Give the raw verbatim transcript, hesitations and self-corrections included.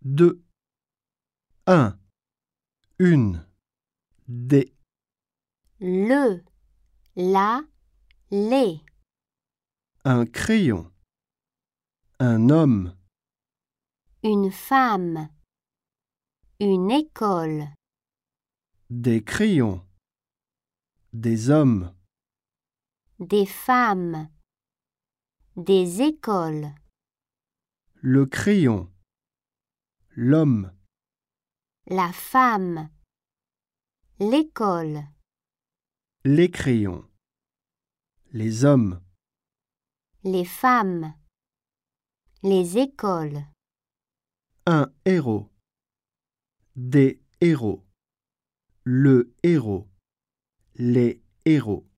deux, un, une, des, le, la, les, un crayon, un homme, une femme, une école, des crayons, des hommes, des femmes, des écoles, le crayon, l'homme, la femme, l'école, les crayons, les hommes, les femmes, les écoles, un héros, des héros, le héros, les héros.